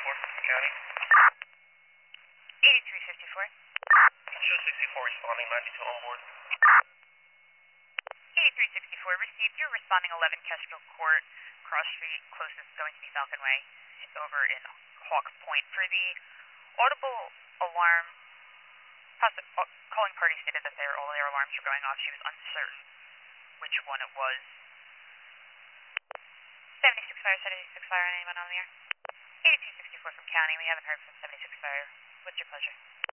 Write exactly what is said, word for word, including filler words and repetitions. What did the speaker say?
sixty-four from County. eighty-three fifty-four. Show sixty-four responding, ninety-two on board. eighty-three sixty-four received. You're responding eleven Kestrel Court, Cross Street, closest going to be Falcon Way, over in Hawks Point. For the audible alarm, possi- uh, calling party stated that their, all their alarms were going off. She was uncertain which one it was. seventy-six Fire, seventy-six Fire, anyone on the air? eighty-two sixty-four from County. We haven't heard from seventy-six Fire. What's your pleasure?